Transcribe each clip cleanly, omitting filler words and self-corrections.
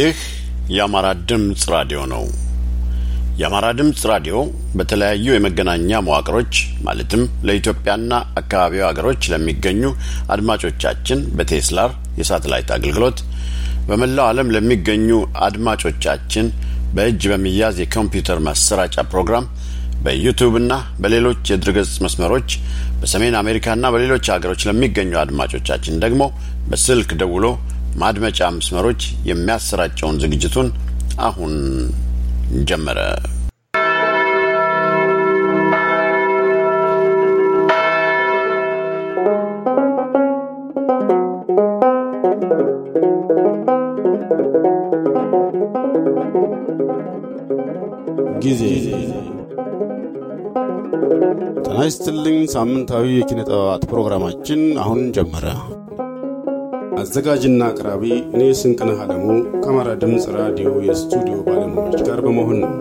ይህ የአማራ ድምጽ ራዲዮ ነው። የአማራ ድምጽ ራዲዮ በተለያዩ የመገናኛ መዋቅሮች ማለትም ለኢትዮጵያና አካባቢው ሀገሮች ለሚገኙ አድማጮቻችን በቴስላር የሳተላይት አገልግሎት በመላው ዓለም ለሚገኙ አድማጮቻችን በእጅ በሚያዝ የኮምፒውተር ማሰራጫ ፕሮግራም በዩቲዩብ እና በሌሎች የድረገጽ መስመሮች በሰሜን አሜሪካና በሌሎች ሀገሮች ለሚገኙ አድማጮቻችን ደግሞ በስልክ ደውሎ ማድመጫ መስመሮች የሚያሰራጨውን ዝግጅቱን አሁን ጀመረ። ጊዜ ጤና ይስጥልኝ። ሳምንታዊ የኪነ ጥበባት ፕሮግራማችን አሁን ጀመረ። አዘጋጅና አቅራቢ እኔ ስንቅነህ አለሙ ከአማራ ድምጽ ራዲዮ የስቱዲዮ ባለሙያዎች ጋር በመሆን ነው።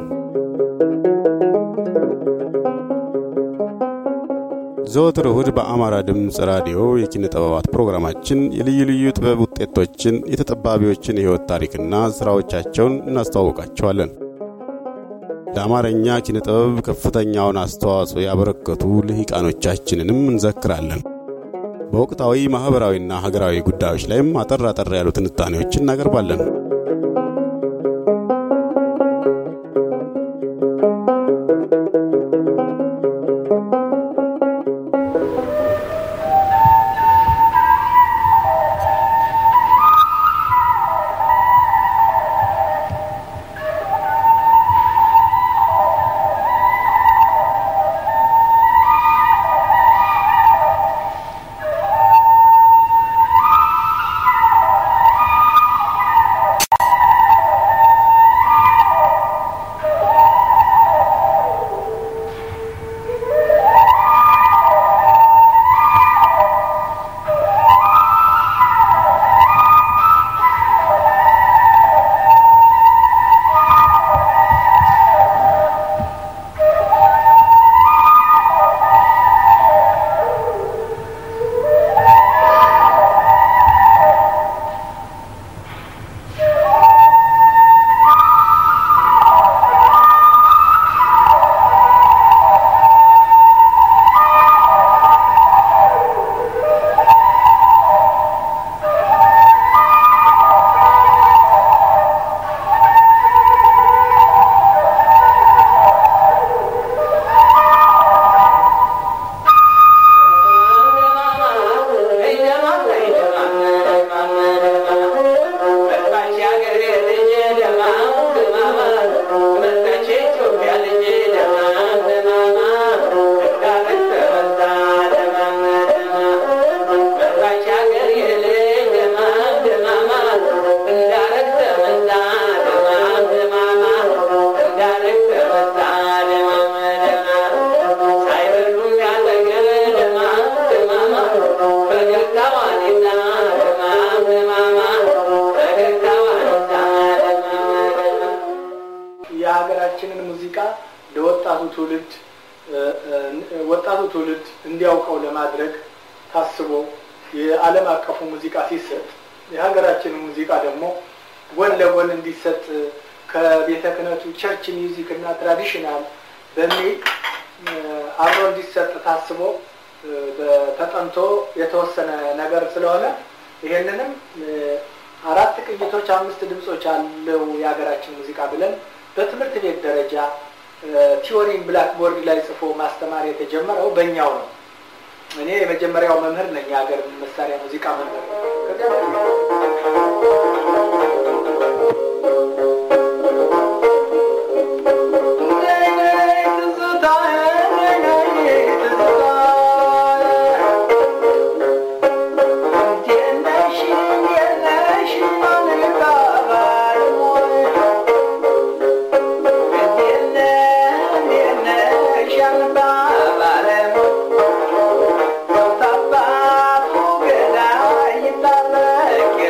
ዘወትር እሁድ በአማራ ድምጽ ራዲዮ የኪነ ጥበባት ፕሮግራማችን የልዩ ልዩ ጥበብ ውጤቶችን፣ የተጠባቢዎችን የህይወት ታሪክና ስራዎቻቸውን እናስተዋውቃቸዋለን። ለአማርኛ ኪነ ጥበብ ከፍተኛውን አስተዋጽኦ ያበረከቱ ልሂቃኖቻችንንም እንዘክራለን። በወቅታዊ ማህበራዊና ሀገራዊ ጉዳዮች ላይም አጠር ያሉ ትንታኔዎችን እናቀርባለን። ወጣቱ ትውልድ እንዲያውቀው ለማድረግ ታስቦ የዓለም አቀፉ ሙዚቃ ሲሰጥ የሀገራችን ሙዚቃ ደግሞ ጎን ለጎን እንዲሰጥ ከቤተ ክህነቱ ቸርች ሚውዚክ እና ትራዲሽናል በሚል አብሮ እንዲሰጥ ታስቦ ተጠንቶ የተወሰነ ነገር ስለሆነ ይሄንንም 4 ቅኝቶች 5 ድምጾች አለው የሀገራችን ሙዚቃ ብለን በትምህርት ቤት ደረጃ ቲዮሪን ብላክቦርድ ላይ ጽፎ ማስተማር የተጀመረው በእኛው ነው። እኔ የመጀመሪያው መምህር ነኝ፣ የሀገር መሳሪያ ሙዚቃ መምህር። Yeah.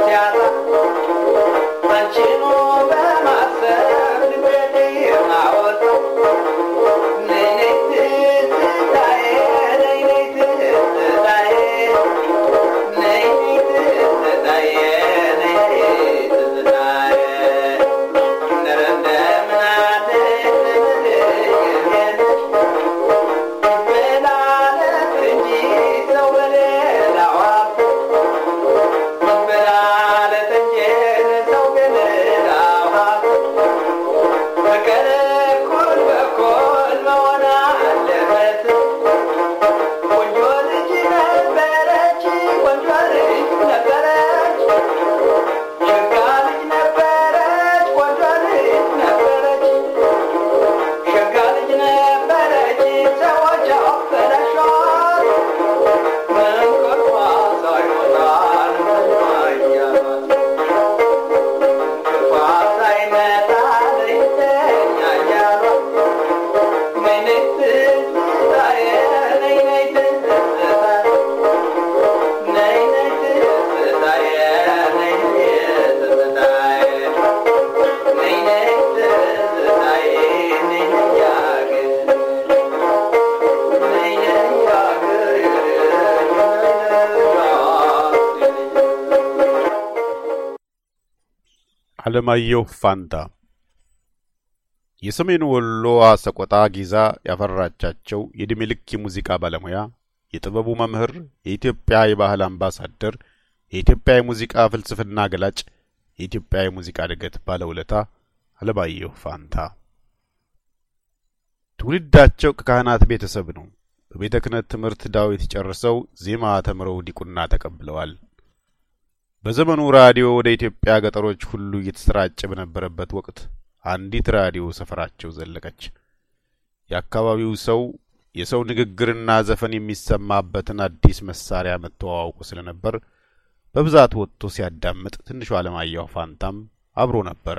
አለማየሁ ፋንታ የሰሜን ወሎ ሰቆጣ ጊዛ ያፈራቻቸው የዕድሜ ልክ የሙዚቃ ባለሙያ የጥበቡ መምህር የኢትዮጵያ የባህል አምባሳደር የኢትዮጵያ የሙዚቃ ፍልስፍና ገላጭ የኢትዮጵያ የሙዚቃ እድገት ባለውለታ አለማየሁ ፋንታ ትውልዳቸው ከካህናት ቤተሰብ ነው። በቤተ ክህነት ትምህርት ዳዊት ጨርሰው ዜማ ተምረው ዲቁና ተቀብለዋል። በዘመኑ ራዲዮ ወደ ኢትዮጵያ ገጠሮች ሁሉ እየተሰራጨ በነበረበት ወቅት አንዲት ራዲዮ ሰፈራቸው ዘለቀች። የአካባቢው ሰው የሰው ንግግርና ዘፈን የሚሰማበትን አዲስ መሳሪያ መተዋወቁ ስለነበር በብዛት ወጥቶ ሲያዳምጥ ትንሹ አለማየሁ ፋንታም አብሮ ነበረ።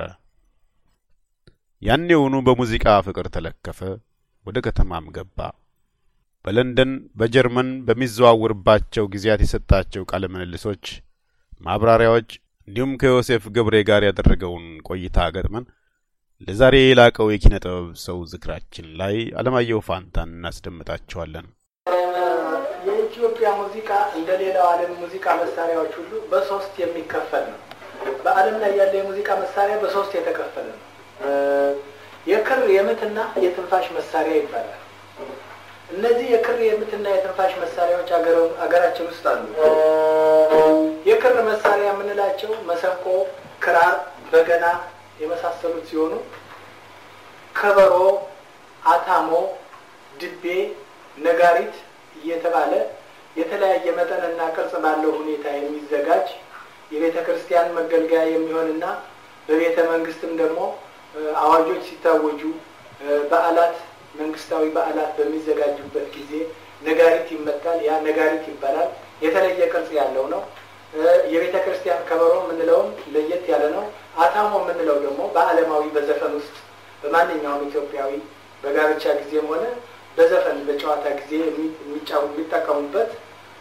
ያኔውኑ በሙዚቃ ፍቅር ተለከፈ። ወደ ከተማም ገባ። በለንደን በጀርመን በሚዘዋወርባቸው ጊዜያት የሰጣቸው ቃለ ምልልሶች ማብራሪያዎች እንዲሁም ከዮሴፍ ገብሬ ጋር ያደረገውን ቆይታ ገጥመን ለዛሬ የላቀው የኪነ ጥበብ ሰው ዝክራችን ላይ አለማየሁ ፋንታን እናስደምጣቸዋለን። የኢትዮጵያ ሙዚቃ እንደሌላው ዓለም ሙዚቃ መሳሪያዎች ሁሉ በሶስት የሚከፈል ነው። በዓለም ላይ ያለ የሙዚቃ መሳሪያ በሶስት የተከፈለ ነው። የክር የምትና የትንፋሽ መሳሪያ ይባላል። እነዚህ የክር የምትና የትንፋሽ መሳሪያዎች አገራችን ውስጥ አሉ። የክር መሳሪያ የምንላቸው መሰንቆ፣ ክራር፣ በገና የመሳሰሉት ሲሆኑ ከበሮ፣ አታሞ፣ ድቤ፣ ነጋሪት እየተባለ የተለያየ መጠንና ቅርጽ ባለው ሁኔታ የሚዘጋጅ የቤተ ክርስቲያን መገልገያ የሚሆንና በቤተ መንግስትም ደግሞ አዋጆች ሲታወጁ በዓላት መንግስታዊ በዓላት በሚዘጋጁበት ጊዜ ነጋሪት ይመታል። ያ ነጋሪት ይባላል። የተለየ ቅርጽ ያለው ነው። የቤተ ክርስቲያን ከበሮ የምንለውም ለየት ያለ ነው። አታሞ የምንለው ደግሞ በዓለማዊ በዘፈን ውስጥ በማንኛውም ኢትዮጵያዊ በጋብቻ ጊዜም ሆነ በዘፈን በጨዋታ ጊዜ የሚጠቀሙበት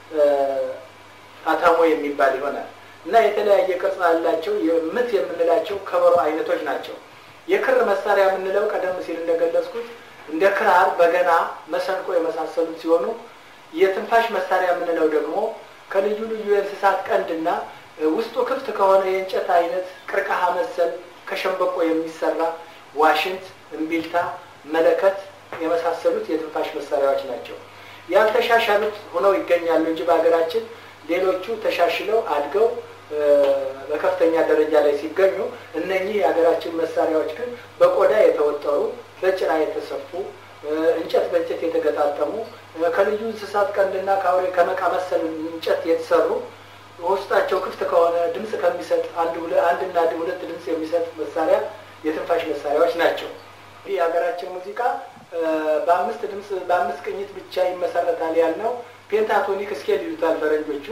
አታሞ የሚባል ይሆናል እና የተለያየ ቅርጽ ያላቸው የምት የምንላቸው ከበሮ አይነቶች ናቸው። የክር መሳሪያ የምንለው ቀደም ሲል እንደገለጽኩት እንደ ክራር፣ በገና፣ መሰንቆ የመሳሰሉት ሲሆኑ የትንፋሽ መሳሪያ የምንለው ደግሞ ከልዩ ልዩ የእንስሳት ቀንድና ውስጡ ክፍት ከሆነ የእንጨት አይነት ቅርቃሃ መሰል ከሸንበቆ የሚሰራ ዋሽንት፣ እምቢልታ፣ መለከት የመሳሰሉት የትንፋሽ መሳሪያዎች ናቸው። ያልተሻሻሉት ሆነው ይገኛሉ እንጂ በአገራችን ሌሎቹ ተሻሽለው አድገው በከፍተኛ ደረጃ ላይ ሲገኙ እነኚህ የአገራችን መሳሪያዎች ግን በቆዳ የተወጠሩ በጭራ የተሰፉ እንጨት በእንጨት የተገጣጠሙ ከልዩ እንስሳት ቀንድና ከአውሬ ከመቃ መሰል እንጨት የተሰሩ ውስጣቸው ክፍት ከሆነ ድምጽ ከሚሰጥ አንድና ሁለት ድምጽ የሚሰጥ መሳሪያ የትንፋሽ መሳሪያዎች ናቸው። ይህ የአገራችን ሙዚቃ በአምስት ቅኝት ብቻ ይመሰረታል ያልነው ፔንታቶኒክ ስኬል ይሉታል ፈረንጆቹ።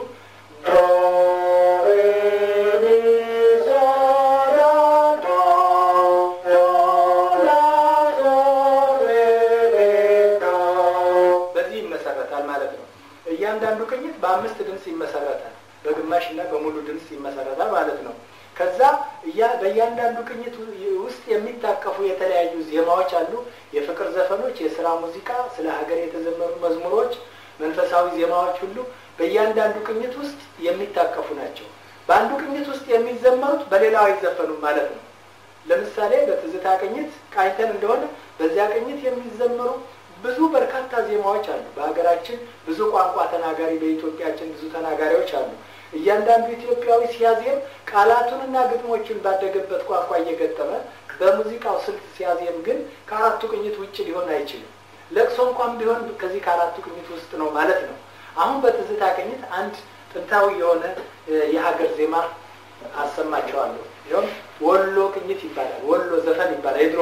በዚህ ይመሰረታል ማለት ነው። እያንዳንዱ ቅኝት በአምስት ድምጽ ይመሰረታል። በግማሽና በሙሉ ድምጽ ይመሰረታል ማለት ነው። ከዛ በእያንዳንዱ ቅኝት ውስጥ የሚታቀፉ የተለያዩ ዜማዎች አሉ። የፍቅር ዘፈኖች፣ የሥራ ሙዚቃ፣ ስለ ሀገር የተዘመሩ መዝሙሮች፣ መንፈሳዊ ዜማዎች ሁሉ በእያንዳንዱ ቅኝት ውስጥ የሚታቀፉ ናቸው። በአንዱ ቅኝት ውስጥ የሚዘመሩት በሌላው አይዘፈኑም ማለት ነው። ለምሳሌ በትዝታ ቅኝት ቃኝተን እንደሆነ በዚያ ቅኝት የሚዘመሩ ብዙ በርካታ ዜማዎች አሉ። በሀገራችን ብዙ ቋንቋ ተናጋሪ፣ በኢትዮጵያችን ብዙ ተናጋሪዎች አሉ። እያንዳንዱ ኢትዮጵያዊ ሲያዜም ቃላቱንና ግጥሞቹን ባደገበት ቋንቋ እየገጠመ በሙዚቃው ስልት ሲያዜም ግን ከአራቱ ቅኝት ውጭ ሊሆን አይችልም። ለቅሶ እንኳን ቢሆን ከዚህ ከአራቱ ቅኝት ውስጥ ነው ማለት ነው። አሁን በትዝታ ቅኝት አንድ ጥንታዊ የሆነ የሀገር ዜማ አሰማቸዋለሁ። ይሄም ወሎ ቅኝት ይባላል። ወሎ ዘፈን ይባላል። የድሮ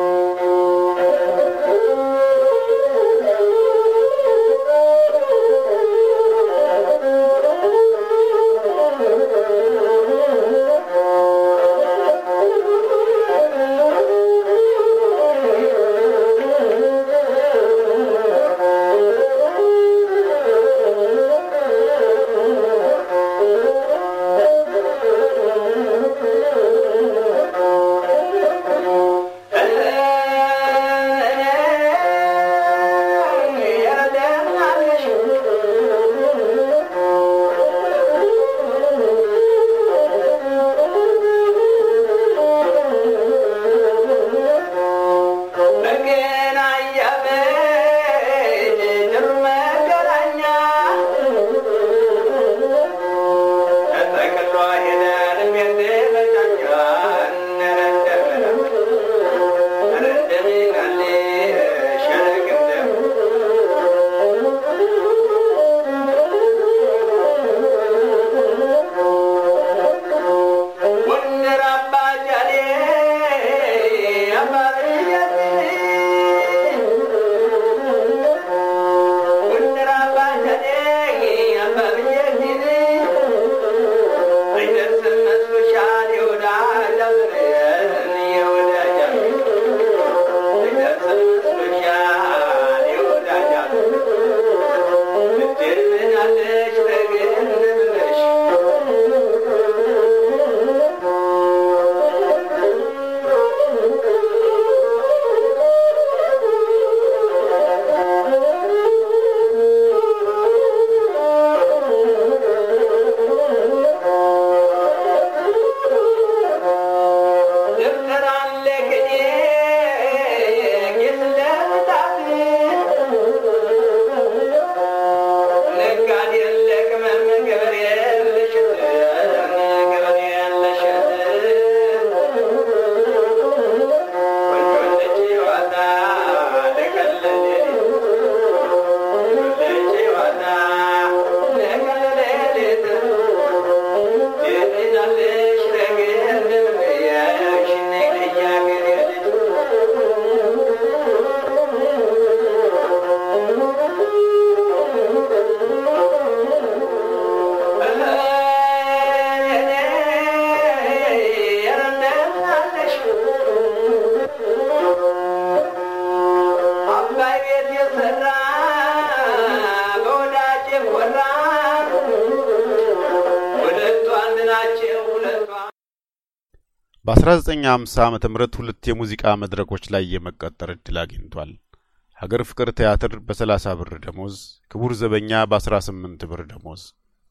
በ1950 ዓመተ ምህረት ሁለት የሙዚቃ መድረኮች ላይ የመቀጠር እድል አግኝቷል። ሀገር ፍቅር ቲያትር በ30 ብር ደሞዝ፣ ክቡር ዘበኛ በ18 ብር ደሞዝ።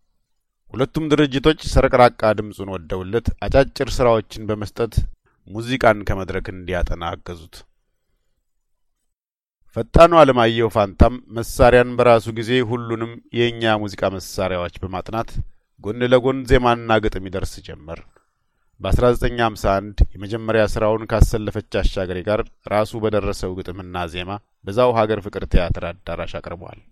ሁለቱም ድርጅቶች ሰረቅራቃ ድምጹን ወደውለት አጫጭር ስራዎችን በመስጠት ሙዚቃን ከመድረክ እንዲያጠና አገዙት። ፈጣኑ አለማየሁ ፋንታም መሳሪያን በራሱ ጊዜ ሁሉንም የኛ ሙዚቃ መሳሪያዎች በማጥናት ጎን ለጎን ዜማና ግጥም ይደርስ ጀመር። በ1951 የመጀመሪያ ስራውን ካሰለፈች አሻገሬ ጋር ራሱ በደረሰው ግጥምና ዜማ በዛው ሀገር ፍቅር ቲያትር አዳራሽ አቀርቧል።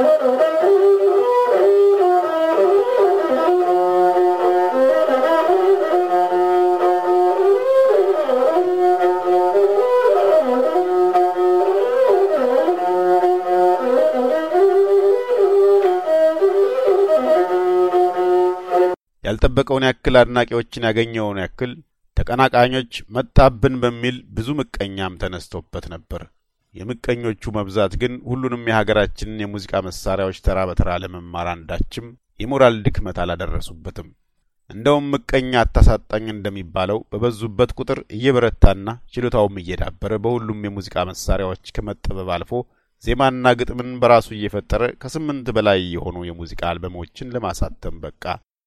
ያልጠበቀውን ያክል አድናቂዎችን ያገኘውን ያክል ተቀናቃኞች መጣብን በሚል ብዙ ምቀኛም ተነስቶበት ነበር። የምቀኞቹ መብዛት ግን ሁሉንም የሀገራችንን የሙዚቃ መሳሪያዎች ተራ በተራ ለመማር አንዳችም የሞራል ድክመት አላደረሱበትም። እንደውም ምቀኛ አታሳጣኝ እንደሚባለው በበዙበት ቁጥር እየበረታና ችሎታውም እየዳበረ በሁሉም የሙዚቃ መሳሪያዎች ከመጠበብ አልፎ ዜማና ግጥምን በራሱ እየፈጠረ ከ8 በላይ የሆኑ የሙዚቃ አልበሞችን ለማሳተም በቃ።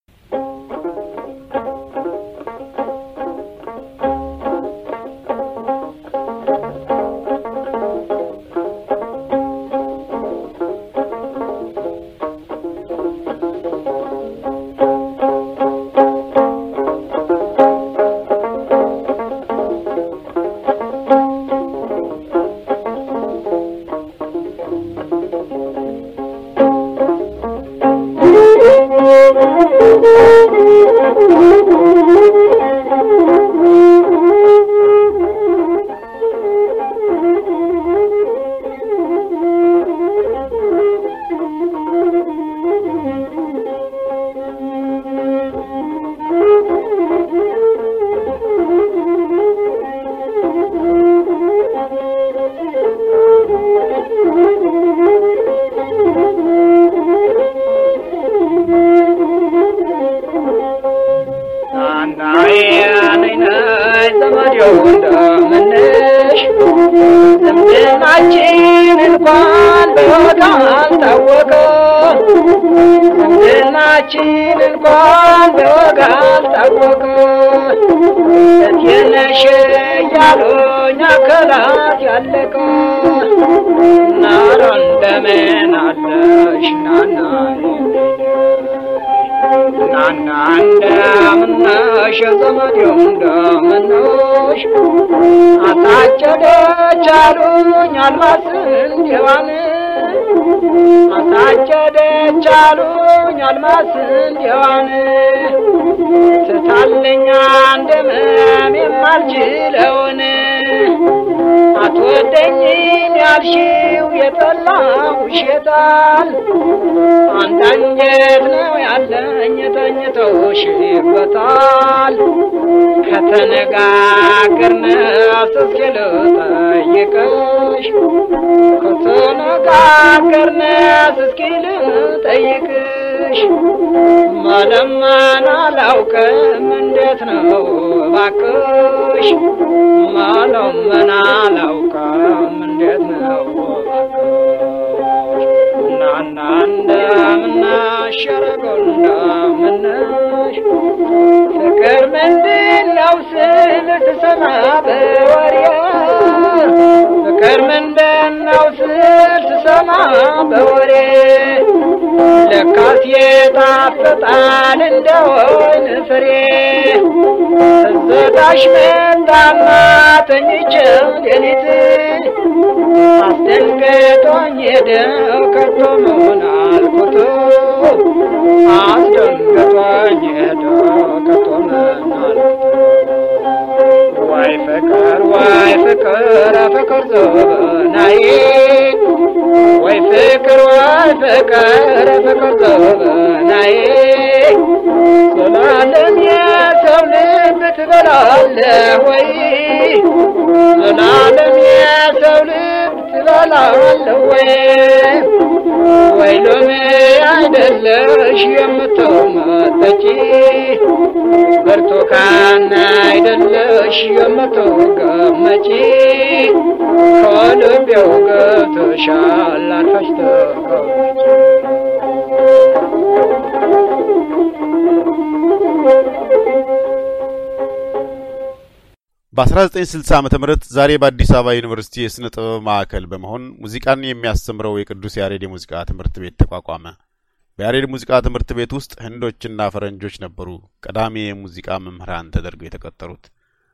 በ1960 ዓመተ ምህረት ዛሬ በአዲስ አበባ ዩኒቨርሲቲ የስነ ጥበብ ማዕከል በመሆን ሙዚቃን የሚያስተምረው የቅዱስ ያሬድ የሙዚቃ ትምህርት ቤት ተቋቋመ። በያሬድ ሙዚቃ ትምህርት ቤት ውስጥ ህንዶችና ፈረንጆች ነበሩ ቀዳሚ የሙዚቃ መምህራን ተደርገው የተቀጠሩት።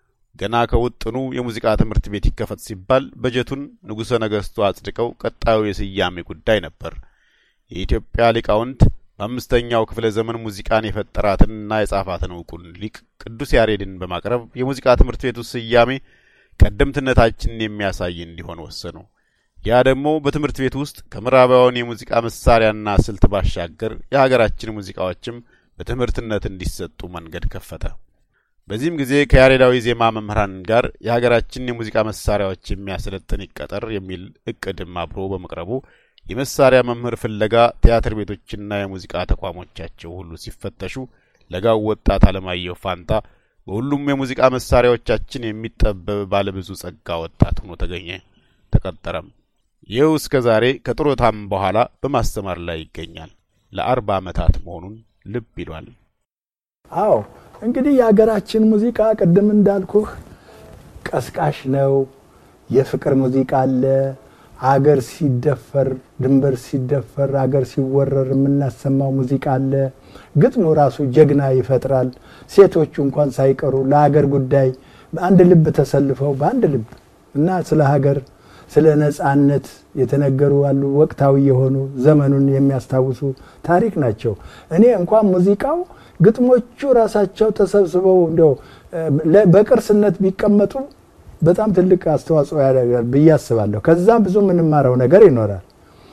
ገና ከውጥኑ የሙዚቃ ትምህርት ቤት ይከፈት ሲባል በጀቱን ንጉሠ ነገሥቱ አጽድቀው ቀጣዩ የስያሜ ጉዳይ ነበር። የኢትዮጵያ ሊቃውንት በአምስተኛው ክፍለ ዘመን ሙዚቃን የፈጠራትንና የጻፋትን ዕውቁን ሊቅ ቅዱስ ያሬድን በማቅረብ የሙዚቃ ትምህርት ቤቱ ስያሜ ቀደምትነታችንን የሚያሳይ እንዲሆን ወሰኑ። ያ ደግሞ በትምህርት ቤት ውስጥ ከምዕራባውያን የሙዚቃ መሳሪያና ስልት ባሻገር የሀገራችን ሙዚቃዎችም በትምህርትነት እንዲሰጡ መንገድ ከፈተ። በዚህም ጊዜ ከያሬዳዊ ዜማ መምህራን ጋር የሀገራችን የሙዚቃ መሳሪያዎች የሚያሰለጥን ይቀጠር የሚል እቅድም አብሮ በመቅረቡ የመሳሪያ መምህር ፍለጋ ቲያትር ቤቶችና የሙዚቃ ተቋሞቻቸው ሁሉ ሲፈተሹ ለጋው ወጣት አለማየሁ ፋንታ በሁሉም የሙዚቃ መሳሪያዎቻችን የሚጠበብ ባለብዙ ጸጋ ወጣት ሆኖ ተገኘ፣ ተቀጠረም። ይኸው እስከ ዛሬ ከጥሮታም በኋላ በማስተማር ላይ ይገኛል። ለ40 ዓመታት መሆኑን ልብ ይሏል። አዎ እንግዲህ የሀገራችን ሙዚቃ ቀደም እንዳልኩህ ቀስቃሽ ነው። የፍቅር ሙዚቃ አለ። አገር ሲደፈር ድንበር ሲደፈር አገር ሲወረር የምናሰማው ሙዚቃ አለ። ግጥሙ ራሱ ጀግና ይፈጥራል። ሴቶቹ እንኳን ሳይቀሩ ለሀገር ጉዳይ በአንድ ልብ ተሰልፈው በአንድ ልብ እና ስለ ሀገር ስለ ነጻነት የተነገሩ አሉ። ወቅታዊ የሆኑ ዘመኑን የሚያስታውሱ ታሪክ ናቸው። እኔ እንኳን ሙዚቃው ግጥሞቹ ራሳቸው ተሰብስበው እንደው በቅርስነት ቢቀመጡ በጣም ትልቅ አስተዋጽኦ ያደርጋል ብዬ አስባለሁ። ከዛ ብዙ ምንማረው ነገር ይኖራል።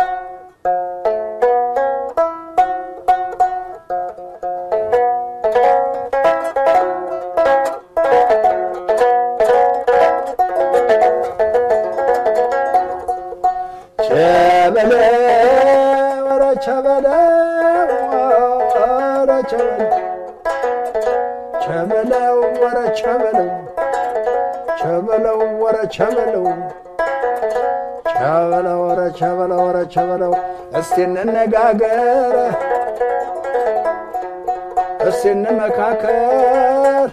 ቸበለው እስቲ እንነጋገር እስቲ እንመካከር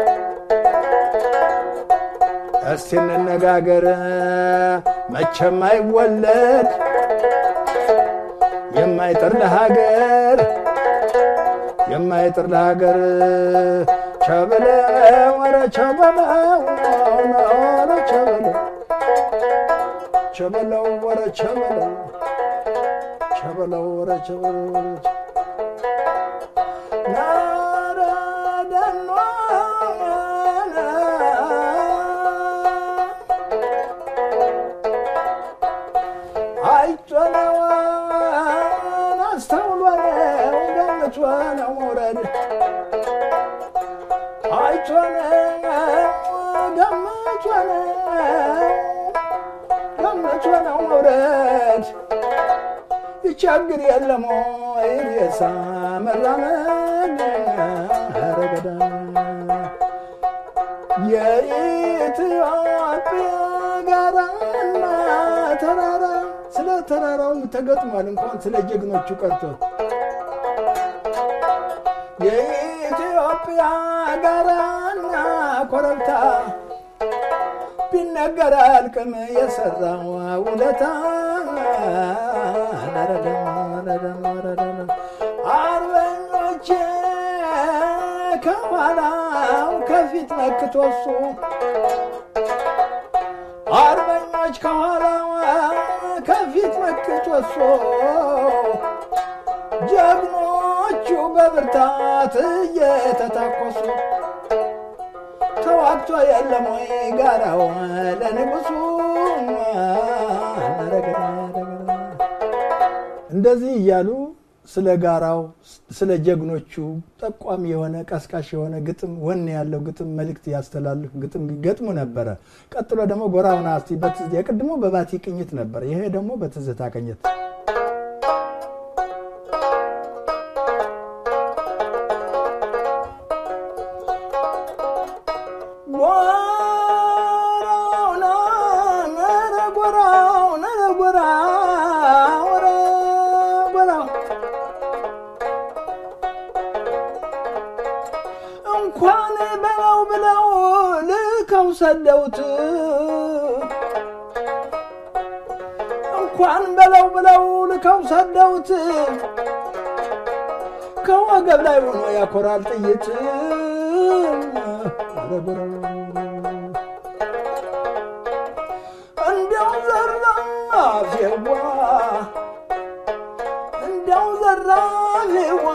እስቲ እንነጋገር መቼም አይወለድ የማይጥር ለሀገር ቸበለው ወረ ቸበለው ቸበለው ወረ ቸበለው ችግር የለም ወይሳ መራመድ አረገዳ የኢትዮጵያ ጋራና ተራራ ስለ ተራራው ተገጥሟል እንኳን ስለ ጀግኖቹ ቀርቶ የኢትዮጵያ ጋራና ኮረብታ ቢነገር አልቅም የሰራው ውለታ አርበኞቼ ከኋላው ከፊት መክቶሱ አርበኞች ከኋላው ከፊት መክቶሱ ጀግኖቹ በብርታት እየተታኮሱ ተዋግቶ የለም ወይ ጋራው ለንጉሱ እንደዚህ እያሉ ስለ ጋራው ስለ ጀግኖቹ ጠቋሚ የሆነ ቀስቃሽ የሆነ ግጥም ወኔ ያለው ግጥም መልእክት ያስተላልፍ ግጥም ገጥሙ ነበር። ቀጥሎ ደግሞ ጎራውና አስቲ የቅድሞ በባቲ ቅኝት ነበር። ይሄ ደግሞ በትዝታ ቅኝት ሰደውት እንኳን በለው ልከው ሰደውት ከወገብ ላይ ሆኖ ያኮራል ጥይት እንደው ዘራፍ የዋ ዘራፊዋ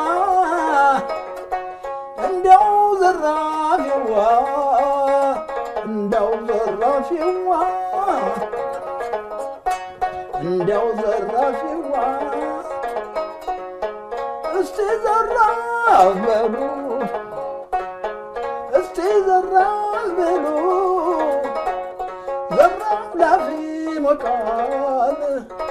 እንደው ዘራፊዋ እንደው ዘራፊዋ እንደው ዘራፊዋ እስቲ ዘራፍ በሉ እስቲ ዘራፍ በሉ ዘራፍ ላፊ ሞቃል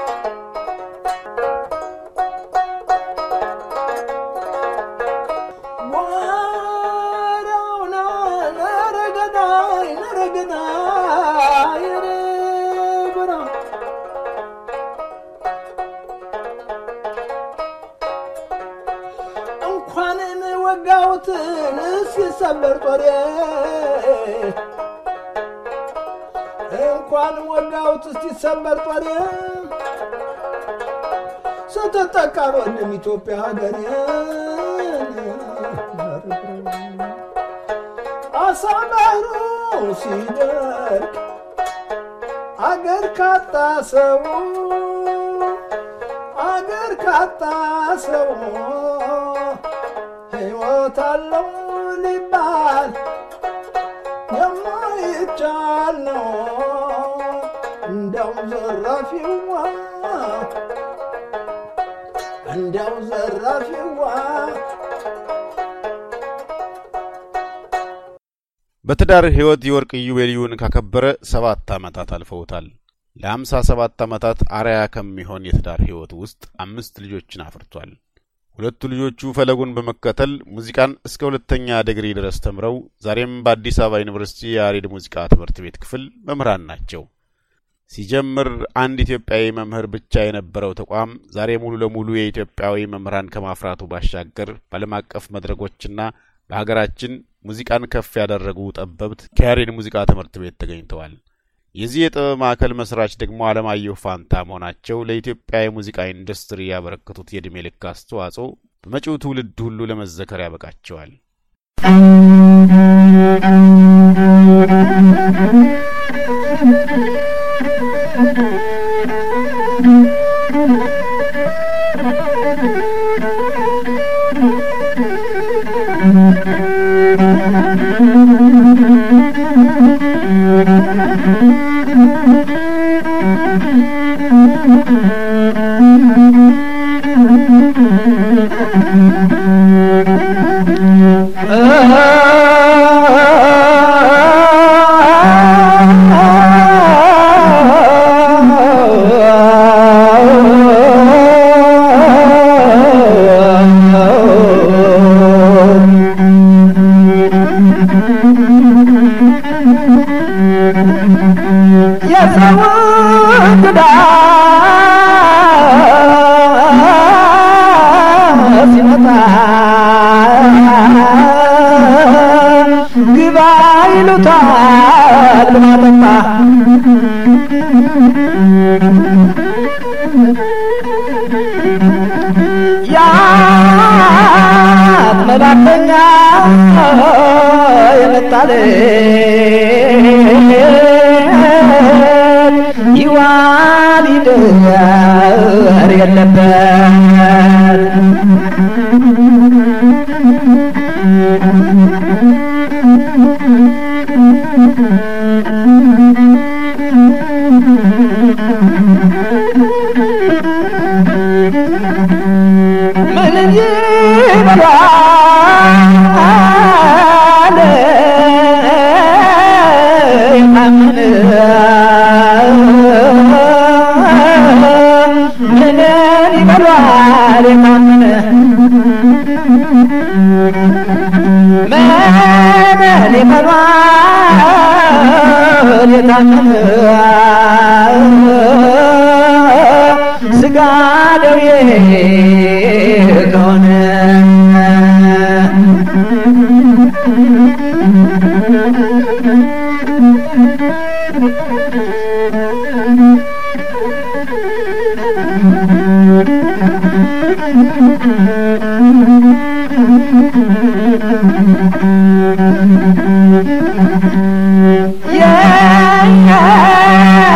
ሲሰበር ጦሬ እንኳን ወጋውት ሲሰበር ጦሬ ስትጠቃሎ እንደም ኢትዮጵያ ሀገሬ አሳማሩ ሲደርቅ አገር ካጣ ሰው ሕይወት አለው ሊባል የማይቻል ነው እንደው ዘራፊዋ እንደው ዘራፊዋ በትዳር ህይወት የወርቅ ኢዮቤልዩን ካከበረ 7 ዓመታት አልፈውታል። ለ57 ዓመታት አርአያ ከሚሆን የትዳር ህይወት ውስጥ 5 ልጆችን አፍርቷል። ሁለቱ ልጆቹ ፈለጉን በመከተል ሙዚቃን እስከ ሁለተኛ ዲግሪ ድረስ ተምረው ዛሬም በአዲስ አበባ ዩኒቨርሲቲ የያሬድ ሙዚቃ ትምህርት ቤት ክፍል መምህራን ናቸው። ሲጀምር አንድ ኢትዮጵያዊ መምህር ብቻ የነበረው ተቋም ዛሬ ሙሉ ለሙሉ የኢትዮጵያዊ መምህራን ከማፍራቱ ባሻገር በዓለም አቀፍ መድረኮችና በሀገራችን ሙዚቃን ከፍ ያደረጉ ጠበብት ከያሬድ ሙዚቃ ትምህርት ቤት ተገኝተዋል። የዚህ የጥበብ ማዕከል መስራች ደግሞ አለማየሁ ፋንታ መሆናቸው ለኢትዮጵያ የሙዚቃ ኢንዱስትሪ ያበረከቱት የዕድሜ ልክ አስተዋጽኦ በመጪው ትውልድ ሁሉ ለመዘከር ያበቃቸዋል።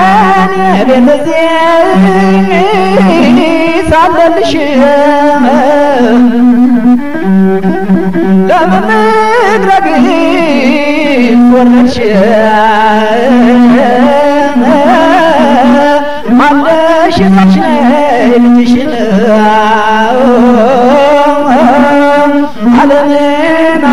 ሳለልሽ ለምን ረግኝ ወርሽ ማለሽ ልጅሽን ዓለምን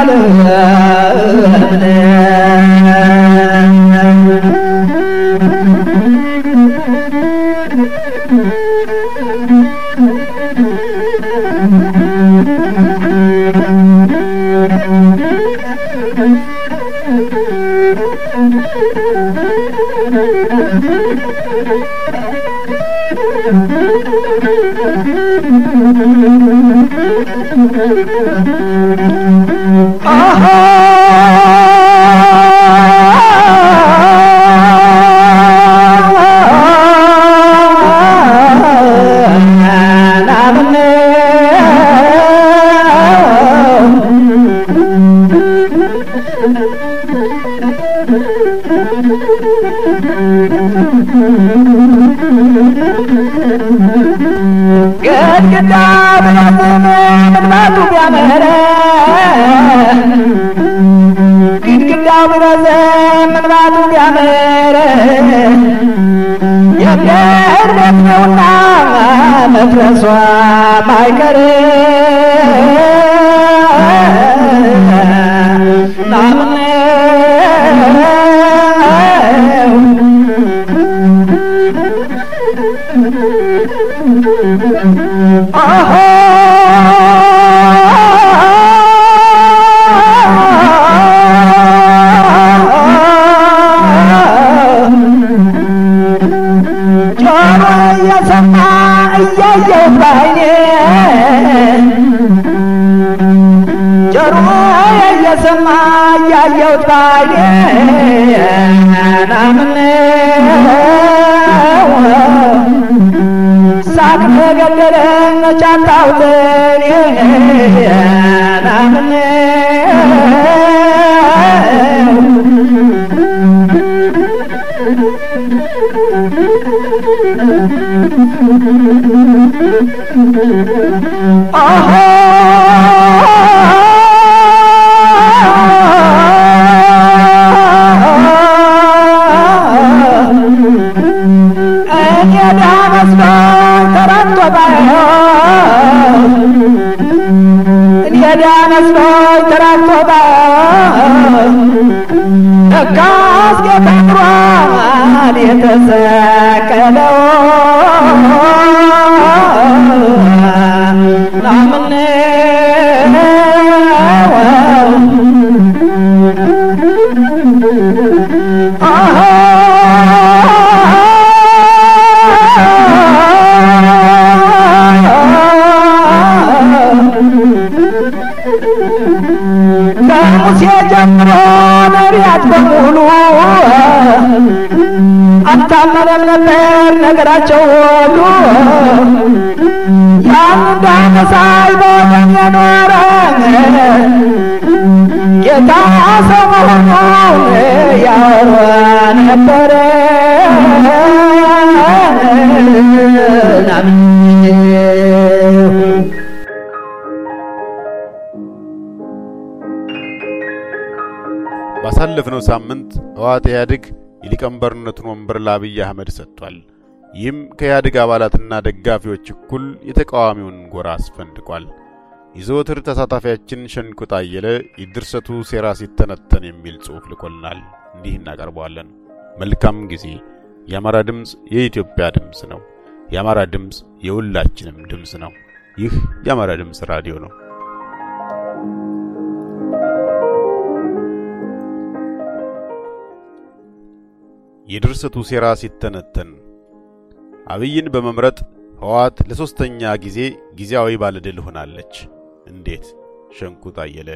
ነገራቸው ሁሉ ያን ዳመሳይ በየኖረ ጌታ ሰማሁን ያወራ ነበረ ባሳለፍነው ሳምንት ህወሓት ኢህአዴግ የሊቀመንበርነቱን ወንበር ለአብይ አህመድ ሰጥቷል። ይህም ከኢህአዴግ አባላትና ደጋፊዎች እኩል የተቃዋሚውን ጎራ አስፈንድቋል። የዘወትር ተሳታፊያችን ሸንቁጥ አየለ የድርሰቱ ሴራ ሲተነተን የሚል ጽሑፍ ልኮልናል። እንዲህ እናቀርበዋለን። መልካም ጊዜ። የአማራ ድምጽ የኢትዮጵያ ድምጽ ነው። የአማራ ድምጽ የሁላችንም ድምጽ ነው። ይህ የአማራ ድምጽ ራዲዮ ነው። የድርሰቱ ሴራ ሲተነተን አብይን በመምረጥ ህወሓት ለሶስተኛ ጊዜ ጊዜያዊ ባለድል ሆናለች። እንዴት? ሸንቁጥ አየለ።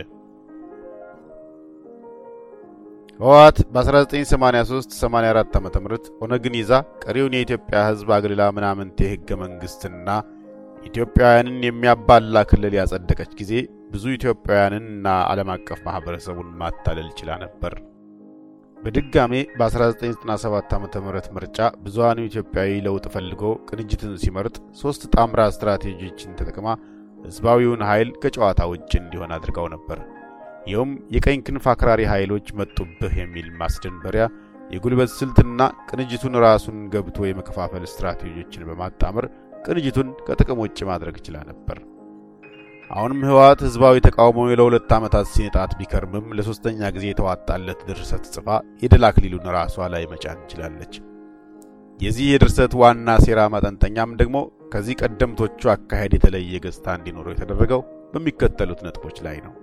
ህወሓት በ1983-84 ዓ.ም ኦነግን ይዛ ቀሪውን የኢትዮጵያ ህዝብ አግልላ ምናምንቴ ህገ መንግስትና ኢትዮጵያውያንን የሚያባላ ክልል ያጸደቀች ጊዜ ብዙ ኢትዮጵያውያንንና ዓለም አቀፍ ማህበረሰቡን ማታለል ይችላ ነበር። በድጋሜ በ1997 ዓ.ም ምርጫ ብዙሃኑ ኢትዮጵያዊ ለውጥ ፈልጎ ቅንጅትን ሲመርጥ ሶስት ጣምራ ስትራቴጂዎችን ተጠቅማ ህዝባዊውን ኃይል ከጨዋታ ውጭ እንዲሆን አድርጋው ነበር። ይህም የቀኝ ክንፍ አክራሪ ኃይሎች መጡብህ የሚል ማስደንበሪያ የጉልበት ስልትና ቅንጅቱን ራሱን ገብቶ የመከፋፈል ስትራቴጂዎችን በማጣመር ቅንጅቱን ከጥቅም ውጭ ማድረግ ይችላል ነበር። አሁንም ህወሓት ህዝባዊ ተቃውሞ ለሁለት ዓመታት ሲነጣት ቢከርምም ለሶስተኛ ጊዜ የተዋጣለት ድርሰት ጽፋ የድል አክሊሉን ራሷ ላይ መጫን ይችላለች። የዚህ የድርሰት ዋና ሴራ ማጠንጠኛም ደግሞ ከዚህ ቀደምቶቹ አካሄድ የተለየ ገጽታ እንዲኖረው የተደረገው በሚከተሉት ነጥቦች ላይ ነው።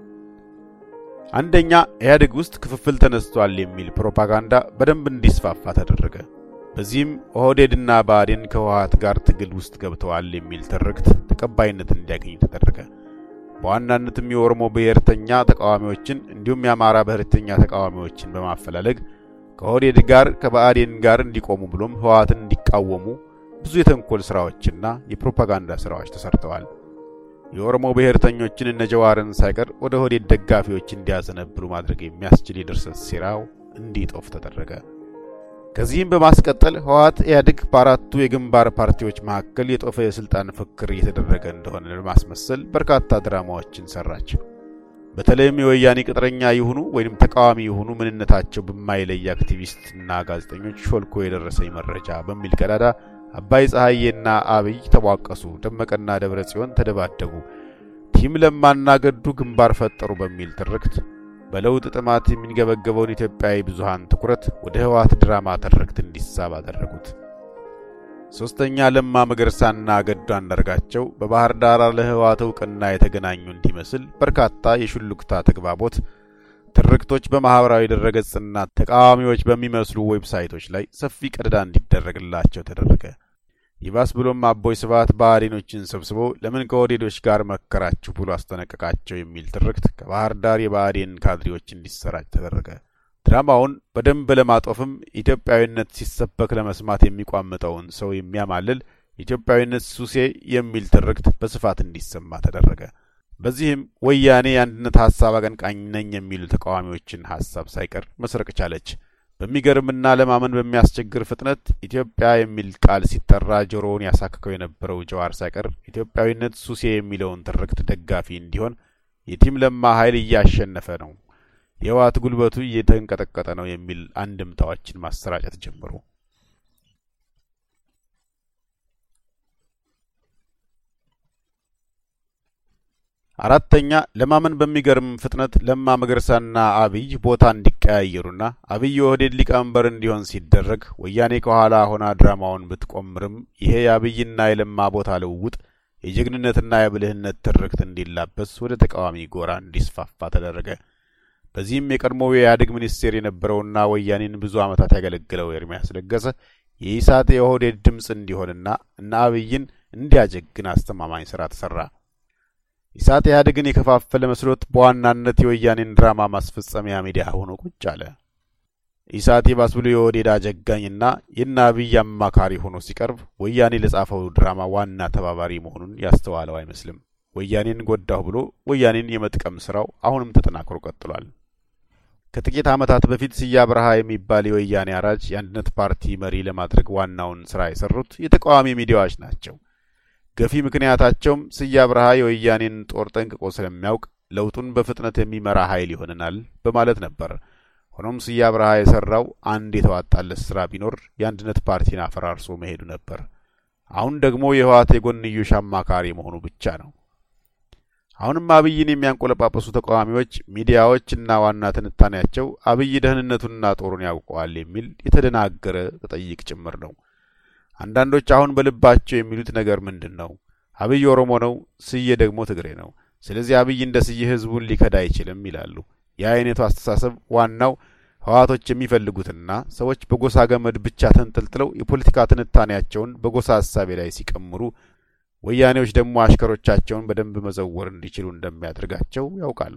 አንደኛ፣ ኢህአዴግ ውስጥ ክፍፍል ተነስቷል የሚል ፕሮፓጋንዳ በደንብ እንዲስፋፋ ተደረገ። በዚህም ኦህዴድና ብአዴን ከህወሓት ጋር ትግል ውስጥ ገብተዋል የሚል ትርክት ተቀባይነት እንዲያገኝ ተደረገ። በዋናነትም የኦሮሞ ብሔርተኛ ተቃዋሚዎችን እንዲሁም የአማራ ብሔርተኛ ተቃዋሚዎችን በማፈላለግ ከኦህዴድ ጋር ከብአዴን ጋር እንዲቆሙ ብሎም ህወሓትን እንዲቃወሙ ብዙ የተንኮል ስራዎችና የፕሮፓጋንዳ ስራዎች ተሰርተዋል። የኦሮሞ ብሔርተኞችን እነ ጀዋርን ሳይቀር ወደ ኦህዴድ ደጋፊዎች እንዲያዘነብሉ ማድረግ የሚያስችል የድርሰት ሴራው እንዲጦፍ ተደረገ። ከዚህም በማስቀጠል ህወሓት ኢህአዴግ በአራቱ የግንባር ፓርቲዎች መካከል የጦፈ የስልጣን ፍክር እየተደረገ እንደሆነ ለማስመሰል በርካታ ድራማዎችን ሰራች። በተለይም የወያኔ ቅጥረኛ ይሁኑ ወይንም ተቃዋሚ ይሁኑ ምንነታቸው በማይለይ አክቲቪስትና ጋዜጠኞች ሾልኮ የደረሰኝ መረጃ በሚል ቀዳዳ አባይ ፀሐዬና አብይ ተዋቀሱ፣ ደመቀና ደብረጽዮን ተደባደቡ፣ ቲም ለማና ገዱ ግንባር ፈጠሩ በሚል ትርክት በለውጥ ጥማት የሚንገበገበውን ኢትዮጵያዊ ብዙሃን ትኩረት ወደ ህወሓት ድራማ ትርክት እንዲሳብ አደረጉት። ሶስተኛ፣ ለማ መገርሳና ገዱ አንዳርጋቸው በባህር ዳር ለህወሓት ዕውቅና የተገናኙ እንዲመስል በርካታ የሹልክታ ተግባቦት ትርክቶች በማህበራዊ ድረገጽና ተቃዋሚዎች በሚመስሉ ዌብሳይቶች ላይ ሰፊ ቀዳዳ እንዲደረግላቸው ተደረገ። ይባስ ብሎም አቦይ ስብሐት ብአዴኖችን ሰብስቦ ለምን ከኦህዴዶች ጋር መከራችሁ ብሎ አስጠነቀቃቸው የሚል ትርክት ከባህር ዳር የብአዴን ካድሬዎች እንዲሰራጭ ተደረገ። ድራማውን በደንብ ለማጦፍም ኢትዮጵያዊነት ሲሰበክ ለመስማት የሚቋምጠውን ሰው የሚያማልል ኢትዮጵያዊነት ሱሴ የሚል ትርክት በስፋት እንዲሰማ ተደረገ። በዚህም ወያኔ የአንድነት ሐሳብ አቀንቃኝ ነኝ የሚሉ ተቃዋሚዎችን ሐሳብ ሳይቀር መስረቅ ቻለች። በሚገርምና ለማመን በሚያስቸግር ፍጥነት ኢትዮጵያ የሚል ቃል ሲጠራ ጆሮውን ያሳከከው የነበረው ጀዋር ሳይቀር ኢትዮጵያዊነት ሱሴ የሚለውን ትርክት ደጋፊ እንዲሆን የቲም ለማ ኃይል እያሸነፈ ነው፣ የህወሓት ጉልበቱ እየተንቀጠቀጠ ነው የሚል አንድምታዎችን ማሰራጨት ጀመሩ። አራተኛ፣ ለማመን በሚገርም ፍጥነት ለማ መገርሳና አብይ ቦታ እንዲቀያየሩና አብይ ኦህዴድ ሊቀመንበር እንዲሆን ሲደረግ ወያኔ ከኋላ ሆና ድራማውን ብትቆምርም ይሄ የአብይና የለማ ቦታ ልውውጥ የጀግንነትና የብልህነት ትርክት እንዲላበስ ወደ ተቃዋሚ ጎራ እንዲስፋፋ ተደረገ። በዚህም የቀድሞው የኢህአዴግ ሚኒስቴር የነበረውና ወያኔን ብዙ ዓመታት ያገለገለው ኤርሚያስ ለገሰ የኢሳት የኦህዴድ ድምጽ እንዲሆንና እና አብይን እንዲያጀግን አስተማማኝ ስራ ተሰራ። ኢሳት ኢህአዴግን የከፋፈለ መስሎት በዋናነት የወያኔን ድራማ ማስፈጸሚያ ሚዲያ ሆኖ ቁጭ አለ። ኢሳት ይባስ ብሎ የኦህዴድ አጀጋኝና የና አብይ አማካሪ ሆኖ ሲቀርብ ወያኔ ለጻፈው ድራማ ዋና ተባባሪ መሆኑን ያስተዋለው አይመስልም። ወያኔን ጎዳሁ ብሎ ወያኔን የመጥቀም ስራው አሁንም ተጠናክሮ ቀጥሏል። ከጥቂት ዓመታት በፊት ስያ ብርሃ የሚባል የወያኔ አራጅ የአንድነት ፓርቲ መሪ ለማድረግ ዋናውን ስራ የሰሩት የተቃዋሚ ሚዲያዎች ናቸው። ገፊ ምክንያታቸውም ስያ ብርሃ የወያኔን ጦር ጠንቅቆ ስለሚያውቅ ለውጡን በፍጥነት የሚመራ ኃይል ይሆነናል በማለት ነበር። ሆኖም ስያ ብርሃ የሰራው አንድ የተዋጣለት ስራ ቢኖር የአንድነት ፓርቲን አፈራርሶ መሄዱ ነበር። አሁን ደግሞ የህወሓት የጎንዮሽ አማካሪ መሆኑ ብቻ ነው። አሁንም አብይን የሚያንቆለጳጳሱ ተቃዋሚዎች ሚዲያዎችና ዋና ትንታኔያቸው አብይ ደህንነቱንና ጦሩን ያውቀዋል የሚል የተደናገረ ተጠይቅ ጭምር ነው። አንዳንዶች አሁን በልባቸው የሚሉት ነገር ምንድነው? አብይ ኦሮሞ ነው፣ ስዬ ደግሞ ትግሬ ነው። ስለዚህ አብይ እንደ ስዬ ህዝቡን ሊከዳ አይችልም ይላሉ። የአይነቱ አስተሳሰብ ዋናው ህወሓቶች የሚፈልጉትና ሰዎች በጎሳ ገመድ ብቻ ተንጠልጥለው የፖለቲካ ትንታኔያቸውን በጎሳ ሐሳብ ላይ ሲቀምሩ ወያኔዎች ደግሞ አሽከሮቻቸውን በደንብ መዘወር እንዲችሉ እንደሚያደርጋቸው ያውቃሉ።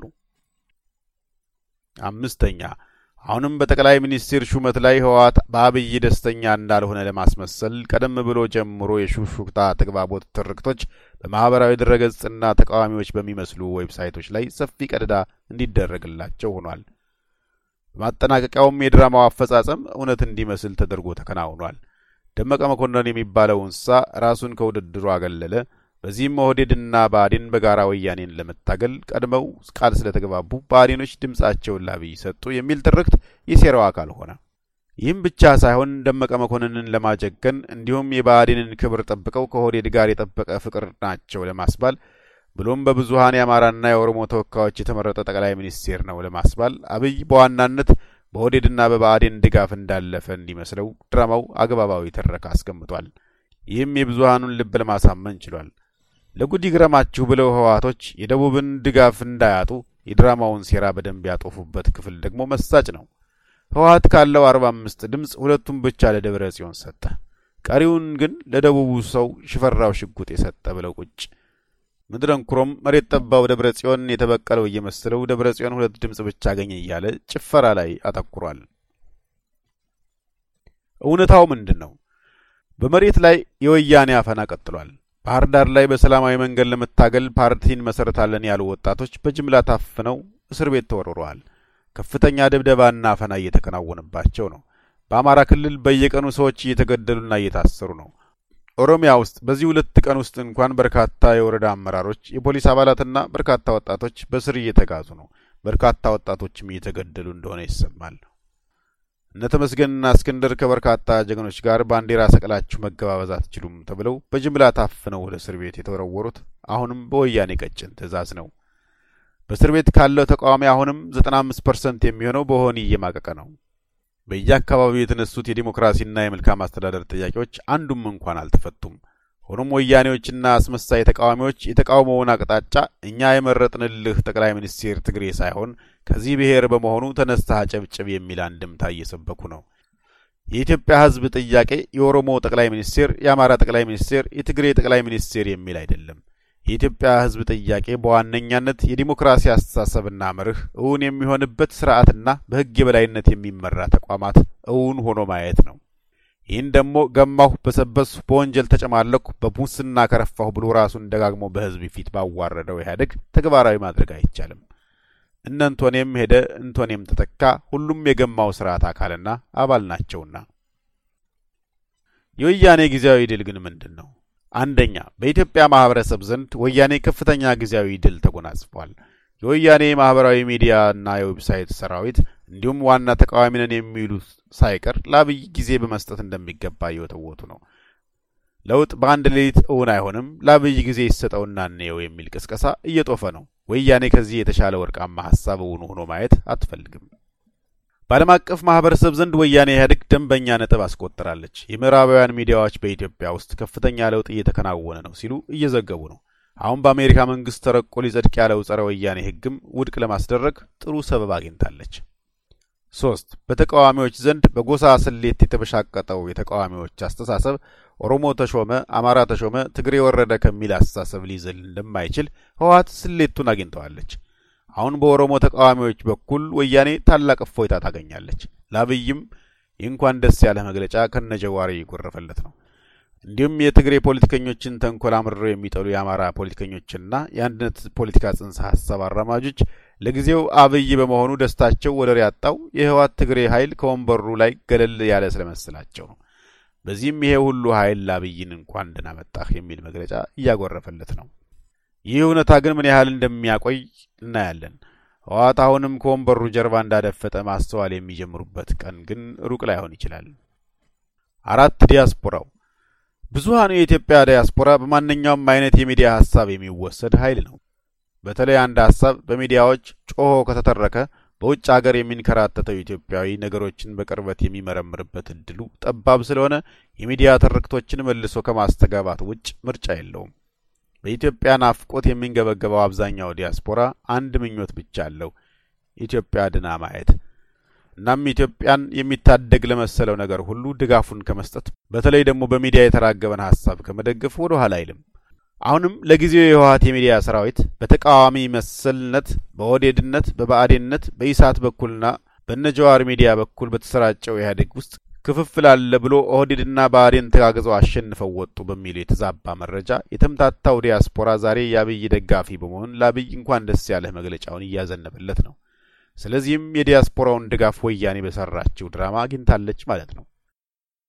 አምስተኛ፣ አሁንም በጠቅላይ ሚኒስትር ሹመት ላይ ህወሓት በአብይ ደስተኛ እንዳልሆነ ለማስመሰል ቀደም ብሎ ጀምሮ የሹክሹክታ ተግባቦት ትርክቶች በማህበራዊ ድረገጽና ተቃዋሚዎች በሚመስሉ ዌብሳይቶች ላይ ሰፊ ቀዳዳ እንዲደረግላቸው ሆኗል። በማጠናቀቂያውም የድራማው አፈጻጸም እውነት እንዲመስል ተደርጎ ተከናውኗል። ደመቀ መኮንን የሚባለው እንስሳ ራሱን ከውድድሩ አገለለ። በዚህም ኦህዴድና ብአዴን በጋራ ወያኔን ለመታገል ቀድመው ቃል ስለተገባቡ ብአዴኖች ድምጻቸውን ለአብይ ሰጡ የሚል ትርክት የሴራው አካል ሆነ። ይህም ብቻ ሳይሆን ደመቀ መኮንንን ለማጀገን እንዲሁም የብአዴንን ክብር ጠብቀው ከኦህዴድ ጋር የጠበቀ ፍቅር ናቸው ለማስባል ብሎም በብዙሃን የአማራና የኦሮሞ ተወካዮች የተመረጠ ጠቅላይ ሚኒስቴር ነው ለማስባል አብይ በዋናነት በኦህዴድና በብአዴን ድጋፍ እንዳለፈ እንዲመስለው ድራማው አግባባዊ ትረካ አስቀምጧል። ይህም የብዙሃኑን ልብ ለማሳመን ችሏል። ለጉድ ይግረማችሁ ብለው ህወሓቶች የደቡብን ድጋፍ እንዳያጡ የድራማውን ሴራ በደንብ ያጦፉበት ክፍል ደግሞ መሳጭ ነው። ህወሓት ካለው 45 ድምጽ ሁለቱም ብቻ ለደብረ ጽዮን ሰጠ። ቀሪውን ግን ለደቡቡ ሰው ሽፈራው ሽጉጥ የሰጠ ብለው ቁጭ ምድረንኩሮም መሬት ጠባው ደብረ ጽዮን የተበቀለው እየመሰለው ደብረ ጽዮን 2 ድምጽ ብቻ አገኘ እያለ ጭፈራ ላይ አተኩሯል። እውነታው ምንድነው? በመሬት ላይ የወያኔ አፈና ቀጥሏል። ባህር ዳር ላይ በሰላማዊ መንገድ ለመታገል ፓርቲን መሰረታለን ያሉ ወጣቶች በጅምላ ታፍነው እስር ቤት ተወርረዋል። ከፍተኛ ድብደባና አፈና እየተከናወነባቸው ነው። በአማራ ክልል በየቀኑ ሰዎች እየተገደሉና እየታሰሩ ነው። ኦሮሚያ ውስጥ በዚህ 2 ቀን ውስጥ እንኳን በርካታ የወረዳ አመራሮች፣ የፖሊስ አባላትና በርካታ ወጣቶች በስር እየተጋዙ ነው። በርካታ ወጣቶችም እየተገደሉ እንደሆነ ይሰማል። እነተመስገንና እስክንድር ከበርካታ ጀግኖች ጋር ባንዲራ ሰቅላችሁ መገባበዝ አትችሉም ተብለው በጅምላ ታፍነው ወደ እስር ቤት የተወረወሩት አሁንም በወያኔ ቀጭን ትዕዛዝ ነው። በእስር ቤት ካለው ተቃዋሚ አሁንም 95% የሚሆነው በሆኒ እየማቀቀ ነው። በየአካባቢው የተነሱት የዲሞክራሲና የመልካም አስተዳደር ጥያቄዎች አንዱም እንኳን አልተፈቱም። ሆኖም ወያኔዎችና አስመሳይ ተቃዋሚዎች የተቃውሞውን አቅጣጫ እኛ የመረጥንልህ ጠቅላይ ሚኒስቴር ትግሬ ሳይሆን ከዚህ ብሔር በመሆኑ ተነስተህ አጨብጭብ የሚል አንድምታ እየሰበኩ ነው። የኢትዮጵያ ሕዝብ ጥያቄ የኦሮሞ ጠቅላይ ሚኒስቴር፣ የአማራ ጠቅላይ ሚኒስቴር፣ የትግሬ ጠቅላይ ሚኒስቴር የሚል አይደለም። የኢትዮጵያ ሕዝብ ጥያቄ በዋነኛነት የዲሞክራሲ አስተሳሰብና መርህ እውን የሚሆንበት ስርዓትና በሕግ የበላይነት የሚመራ ተቋማት እውን ሆኖ ማየት ነው። ይህን ደግሞ ገማሁ፣ በሰበስኩ፣ በወንጀል ተጨማለኩ፣ በሙስና ከረፋሁ ብሎ ራሱን ደጋግሞ በሕዝብ ፊት ባዋረደው ኢህአዴግ ተግባራዊ ማድረግ አይቻልም። እንቶኔም ሄደ እንቶኔም ተተካ ሁሉም የገማው ስርዓት አካልና አባል ናቸውና። የወያኔ ጊዜያዊ ድል ግን ምንድነው? አንደኛ፣ በኢትዮጵያ ማህበረሰብ ዘንድ ወያኔ ከፍተኛ ጊዜያዊ ድል ተጎናጽፏል። የወያኔ ማህበራዊ ሚዲያና የዌብሳይት ሰራዊት እንዲሁም ዋና ተቃዋሚ ነን የሚሉት ሳይቀር ለአብይ ጊዜ በመስጠት እንደሚገባ እየወተወቱ ነው። ለውጥ በአንድ ሌሊት እውን አይሆንም፣ ለአብይ ጊዜ ይሰጠውና እንየው የሚል ቅስቀሳ እየጦፈ ነው። ወያኔ ከዚህ የተሻለ ወርቃማ ሐሳብ እውን ሆኖ ማየት አትፈልግም። በዓለም አቀፍ ማህበረሰብ ዘንድ ወያኔ ኢህአዴግ ደንበኛ ነጥብ አስቆጥራለች። የምዕራባውያን ሚዲያዎች በኢትዮጵያ ውስጥ ከፍተኛ ለውጥ እየተከናወነ ነው ሲሉ እየዘገቡ ነው። አሁን በአሜሪካ መንግስት ተረቆ ሊጸድቅ ያለው ጸረ ወያኔ ህግም ውድቅ ለማስደረግ ጥሩ ሰበብ አግኝታለች። 3 በተቃዋሚዎች ዘንድ በጎሳ ስሌት የተበሻቀጠው የተቃዋሚዎች አስተሳሰብ ኦሮሞ ተሾመ፣ አማራ ተሾመ፣ ትግሬ ወረደ ከሚል አስተሳሰብ ሊዘል እንደማይችል ህወሓት ስሌቱን አግኝተዋለች። አሁን በኦሮሞ ተቃዋሚዎች በኩል ወያኔ ታላቅ እፎይታ ታገኛለች። ለአብይም እንኳን ደስ ያለ መግለጫ ከነጀዋሪ ይጎረፈለት ነው። እንዲሁም የትግሬ ፖለቲከኞችን ተንኮል አምርረው የሚጠሉ የአማራ ፖለቲከኞችና የአንድነት ፖለቲካ ጽንሰ ሐሳብ አራማጆች ለጊዜው አብይ በመሆኑ ደስታቸው ወደር ያጣው የህወሓት ትግሬ ኃይል ከወንበሩ ላይ ገለል ያለ ስለመሰላቸው ነው። በዚህም ይሄ ሁሉ ኃይል ለአብይን እንኳን ደህና መጣህ የሚል መግለጫ እያጎረፈለት ነው። ይህ እውነታ ግን ምን ያህል እንደሚያቆይ እናያለን። ህወሓት አሁንም ከወንበሩ ጀርባ እንዳደፈጠ ማስተዋል የሚጀምሩበት ቀን ግን ሩቅ ላይሆን ይችላል። 4 ዲያስፖራው ብዙሃኑ የኢትዮጵያ ዲያስፖራ በማንኛውም አይነት የሚዲያ ሐሳብ የሚወሰድ ኃይል ነው። በተለይ አንድ ሐሳብ በሚዲያዎች ጮሆ ከተተረከ በውጭ ሀገር የሚንከራተተው ኢትዮጵያዊ ነገሮችን በቅርበት የሚመረምርበት እድሉ ጠባብ ስለሆነ የሚዲያ ትርክቶችን መልሶ ከማስተጋባት ውጭ ምርጫ የለውም። በኢትዮጵያ ናፍቆት የሚንገበገበው አብዛኛው ዲያስፖራ አንድ ምኞት ብቻ አለው፣ ኢትዮጵያ ድና ማየት። እናም ኢትዮጵያን የሚታደግ ለመሰለው ነገር ሁሉ ድጋፉን ከመስጠት በተለይ ደግሞ በሚዲያ የተራገበን ሐሳብ ከመደገፍ ወደ ኋላ አይልም። አሁንም ለጊዜው የህወሓት የሚዲያ ሰራዊት በተቃዋሚ መሰልነት፣ በኦህዴድነት፣ በብአዴንነት፣ በኢሳት በኩልና በነጀዋር ሚዲያ በኩል በተሰራጨው ኢህአዴግ ውስጥ ክፍፍል አለ ብሎ ኦህዴድና ብአዴን ተጋግዘው አሸንፈው ወጡ በሚል የተዛባ መረጃ የተምታታው ዲያስፖራ ዛሬ የአብይ ደጋፊ በመሆን ለአብይ እንኳን ደስ ያለህ መግለጫውን እያዘነበለት ነው። ስለዚህም የዲያስፖራውን ድጋፍ ወያኔ በሰራችው ድራማ አግኝታለች ማለት ነው።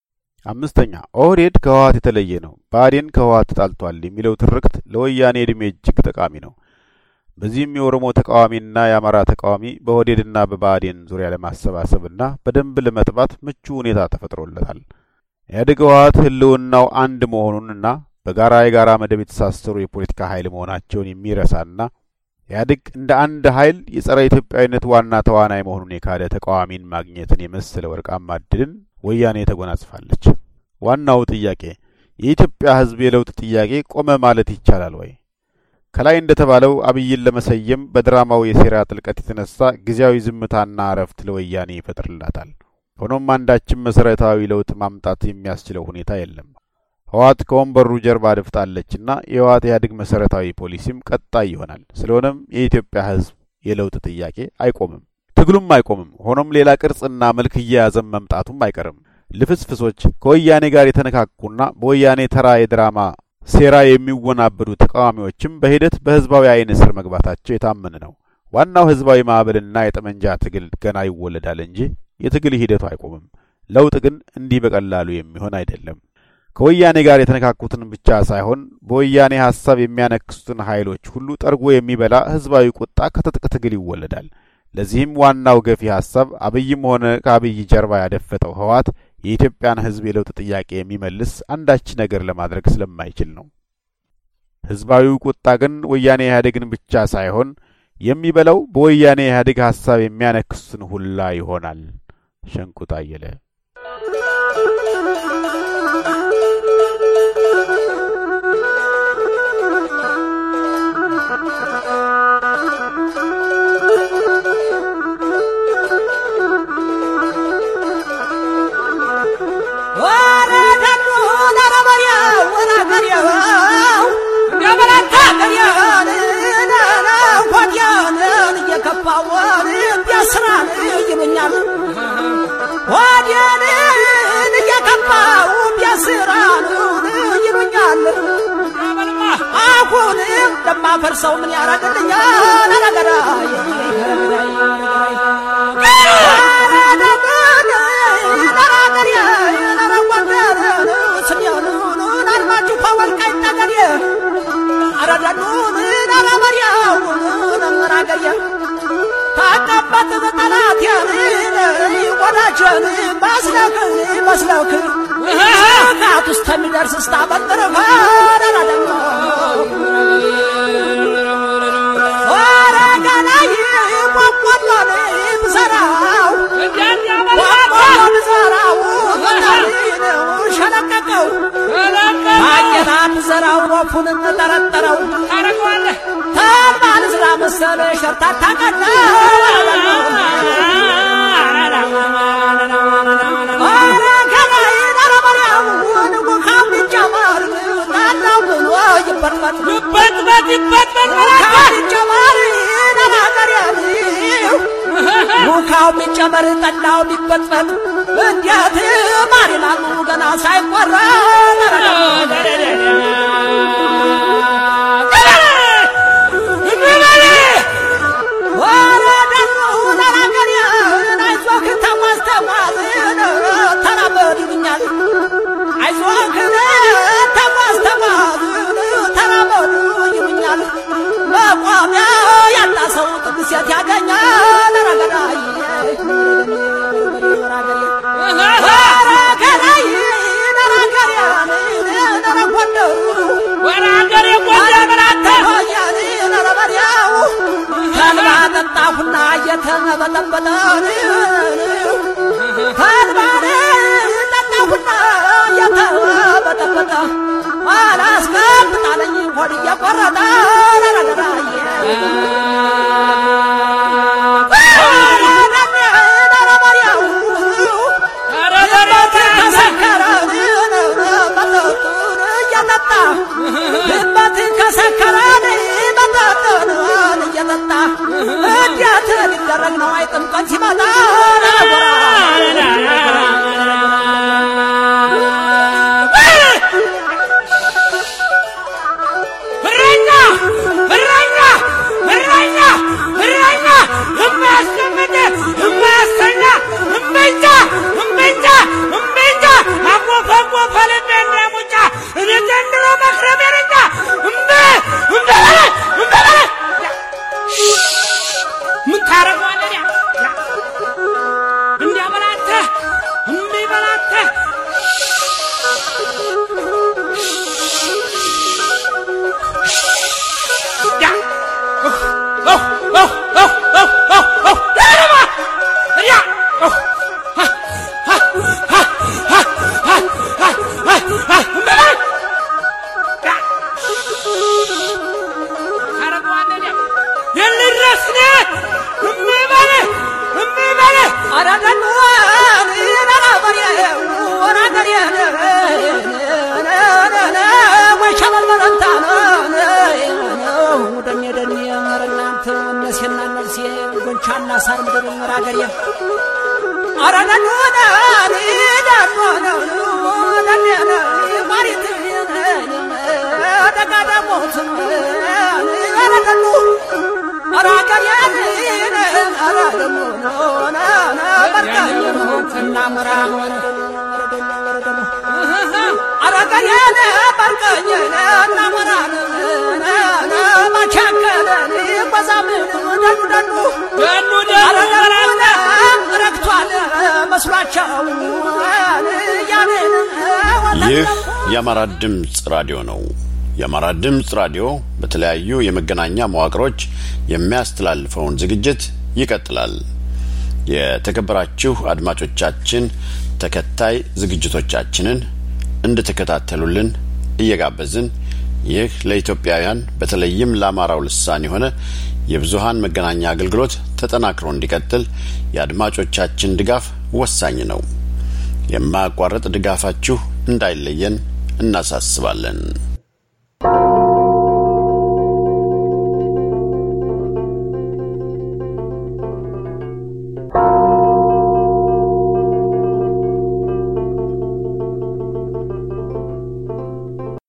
አምስተኛ ኦህዴድ ከህወሓት የተለየ ነው ብአዴን ከህወሓት ተጣልቷል የሚለው ትርክት ለወያኔ እድሜ እጅግ ጠቃሚ ነው። በዚህም የኦሮሞ ተቃዋሚና የአማራ ተቃዋሚ በኦህዴድና በብአዴን ዙሪያ ለማሰባሰብና በደንብ ለመጥባት ምቹ ሁኔታ ተፈጥሮለታል። ኢህአዴግ ህወሓት ህልውናው አንድ መሆኑንና በጋራ የጋራ መደብ የተሳሰሩ የፖለቲካ ኃይል መሆናቸውን የሚረሳና ኢህአዴግ እንደ አንድ ኃይል የጸረ ኢትዮጵያዊነት ዋና ተዋናይ መሆኑን የካደ ተቃዋሚን ማግኘትን የመሰለ ወርቃማ ዕድልን ወያኔ ተጎናጽፋለች። ዋናው ጥያቄ የኢትዮጵያ ህዝብ የለውጥ ጥያቄ ቆመ ማለት ይቻላል ወይ? ከላይ እንደተባለው አብይን ለመሰየም በድራማው የሴራ ጥልቀት የተነሳ ጊዜያዊ ዝምታና አረፍት ለወያኔ ይፈጥርላታል። ሆኖም አንዳችም መሰረታዊ ለውጥ ማምጣት የሚያስችለው ሁኔታ የለም። ህወሓት ከወንበሩ ጀርባ ደፍጣለችና የህወሓት ኢህአዴግ መሰረታዊ ፖሊሲም ቀጣይ ይሆናል። ስለሆነም የኢትዮጵያ ህዝብ የለውጥ ጥያቄ አይቆምም፣ ትግሉም አይቆምም። ሆኖም ሌላ ቅርጽና መልክ እየያዘም መምጣቱም አይቀርም። ልፍስፍሶች ከወያኔ ጋር የተነካኩና በወያኔ ተራ የድራማ ሴራ የሚወናበዱ ተቃዋሚዎችም በሂደት በህዝባዊ አይን ስር መግባታቸው የታመነ ነው። ዋናው ህዝባዊ ማዕበልና የጠመንጃ ትግል ገና ይወለዳል እንጂ የትግል ሂደቱ አይቆምም። ለውጥ ግን እንዲህ በቀላሉ የሚሆን አይደለም። ከወያኔ ጋር የተነካኩትን ብቻ ሳይሆን በወያኔ ሐሳብ የሚያነክሱትን ኃይሎች ሁሉ ጠርጎ የሚበላ ህዝባዊ ቁጣ ከትጥቅ ትግል ይወለዳል። ለዚህም ዋናው ገፊ ሐሳብ አብይም ሆነ ከአብይ ጀርባ ያደፈጠው ህወሓት የኢትዮጵያን ህዝብ የለውጥ ጥያቄ የሚመልስ አንዳች ነገር ለማድረግ ስለማይችል ነው። ህዝባዊው ቁጣ ግን ወያኔ ኢህአዴግን ብቻ ሳይሆን የሚበላው በወያኔ ኢህአዴግ ሐሳብ የሚያነክሱትን ሁላ ይሆናል። ሸንቁጥ አየለ። ፈርሰው ምን ያረጋግልኛል አላገራ ዘራው ወፉን ተጠረጠረው ታረቀዋለ ታባል ዝራ መሰለ ሸርታታ ቀና ሙካው ሚጨመር ጠላው ቢበጥበጥ እንዴት ማሪላሉ ገና ሳይቆራ ሲያት ያገኛል ረገዳይ ረገዳይ ረገዳይ ረገዳይ ወራገሬ ወራገራታ ያኔ ረበሪያው ታልባ ተጣፉና የተመበጠበጠ ታልባኔ ተጣፉና የተመበጠበጠ አላስቀምጣለኝ ሆድ እየቆረጠ ረገዳይ ነው አይጥምቀን ሲመጣ እረኛ እረኛ እረኛ ይህ የአማራ ድምጽ ራዲዮ ነው። የአማራ ድምጽ ራዲዮ በተለያዩ የመገናኛ መዋቅሮች የሚያስተላልፈውን ዝግጅት ይቀጥላል። የተከበራችሁ አድማጮቻችን ተከታይ ዝግጅቶቻችንን እንድትከታተሉልን እየጋበዝን ይህ ለኢትዮጵያውያን በተለይም ለአማራው ልሳን የሆነ የብዙሃን መገናኛ አገልግሎት ተጠናክሮ እንዲቀጥል የአድማጮቻችን ድጋፍ ወሳኝ ነው። የማያቋርጥ ድጋፋችሁ እንዳይለየን እናሳስባለን።